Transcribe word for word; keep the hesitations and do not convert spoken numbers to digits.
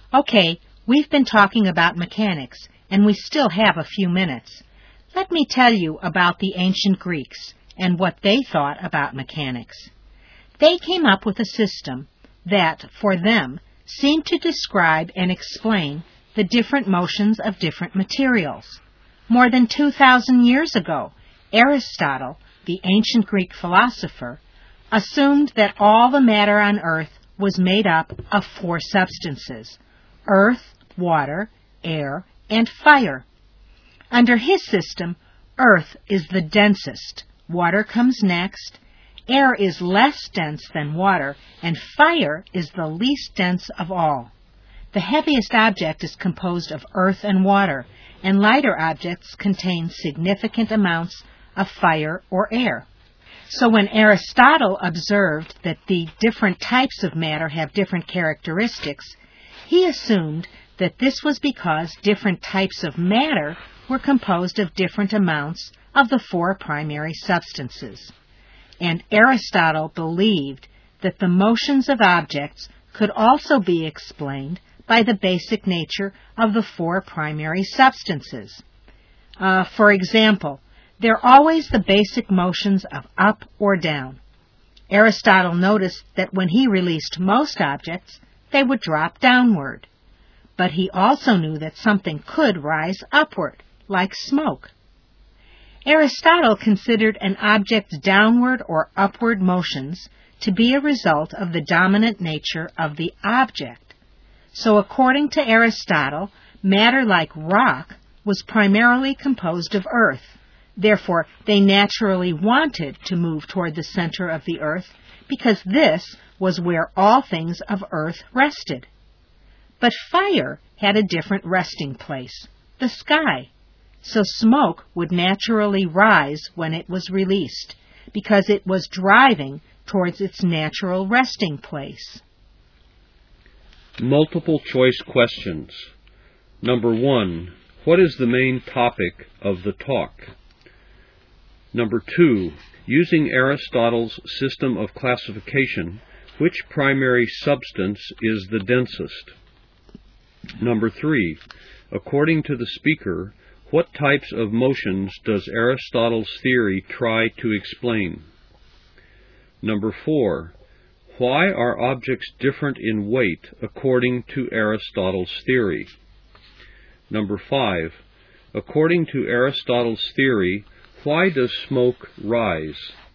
Okay, we've been talking about mechanics, and we still have a few minutes. Let me tell you about the ancient Greeks and what they thought about mechanics. They came up with a system that, for them, seemed to describe and explain the different motions of different materials. More than two thousand years ago, Aristotle, the ancient Greek philosopher, assumed that all the matter on earth was made up of four substances: earth, water, air, and fire. Under his system, earth is the densest, water comes next, air is less dense than water, and fire is the least dense of all. The heaviest object is composed of earth and water, and lighter objects contain significant amounts of fire or air. So when Aristotle observed that the different types of matter have different characteristics, he assumed that this was because different types of matter were composed of different amounts of the four primary substances. And Aristotle believed that the motions of objects could also be explained by the basic nature of the four primary substances. Uh, for example, they're always the basic motions of up or down. Aristotle noticed that when he released most objects, they would drop downward. But he also knew that something could rise upward, like smoke. Aristotle considered an object's downward or upward motions to be a result of the dominant nature of the object. So according to Aristotle, matter like rock was primarily composed of earth. Therefore, they naturally wanted to move toward the center of the earth because this was where all things of earth rested. But fire had a different resting place, the sky. So smoke would naturally rise when it was released because it was driving towards its natural resting place. Multiple choice questions. Number one, what is the main topic of the talk? Number two, using Aristotle's system of classification, which primary substance is the densest? Number three, according to the speaker, what types of motions does Aristotle's theory try to explain? Number four, why are objects different in weight according to Aristotle's theory? Number five, according to Aristotle's theory, why does smoke rise?